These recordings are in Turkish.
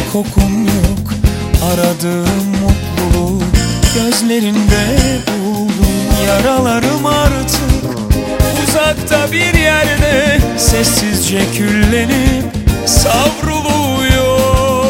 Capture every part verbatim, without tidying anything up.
kokun yok, aradığım mutluluğu gözlerinde buldum. Yaralarım artık uzakta bir yerde, sessizce küllenip savruluyor.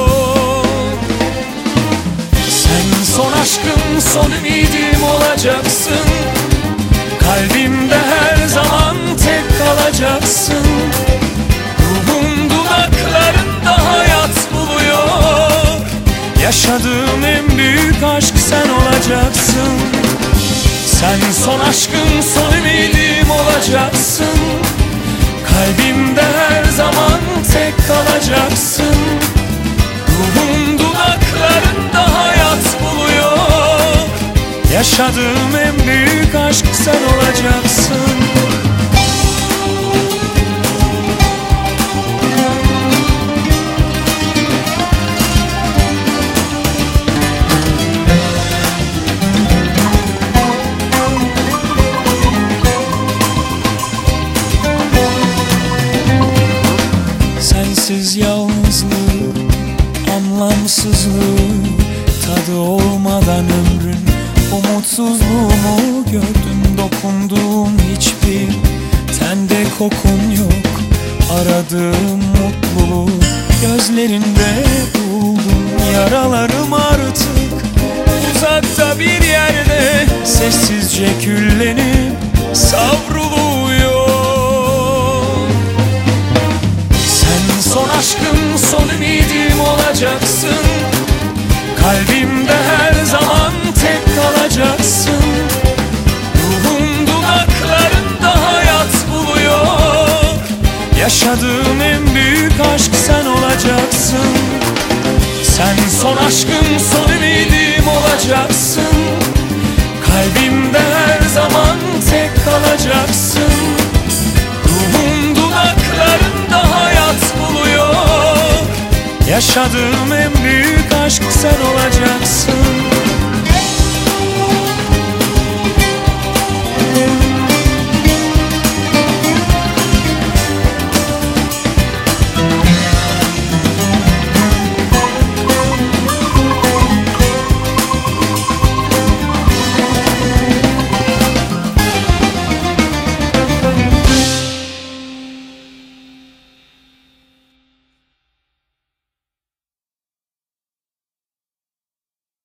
Sen son aşkım, son ümidim olacaksın. Kalbimde her zaman tek kalacaksın. Ruhum dudaklarında hayat buluyor. Yaşadığım en büyük aşk sen olacaksın. Sen son aşkım, son ümidim olacaksın. Kalbimde her zaman tek kalacaksın. Ruhum dudaklarında hayat buluyor. Yaşadığım en büyük aşk sen olacaksın. Sensiz yalnızlığı, anlamsızlığı, tadı olmadan ömrün umutsuzluğumu gördüm. Dokunduğum hiçbir tende kokun yok, aradığım mutluluğu gözlerinde buldum. Yaralarım artık uzakta bir yerde, sessizce küllenip savruluyor. Sen son aşkım, son ümidim olacaksın. Kalbimde her zaman tek kalacaksın. Ruhum dudaklarında hayat buluyor. Yaşadığım en büyük aşk sen olacaksın. Sen son aşkım, son ümidim olacaksın. Kalbimde her zaman tek kalacaksın. Ruhum dudaklarında hayat buluyor. Yaşadığım en büyük aşk sen olacaksın.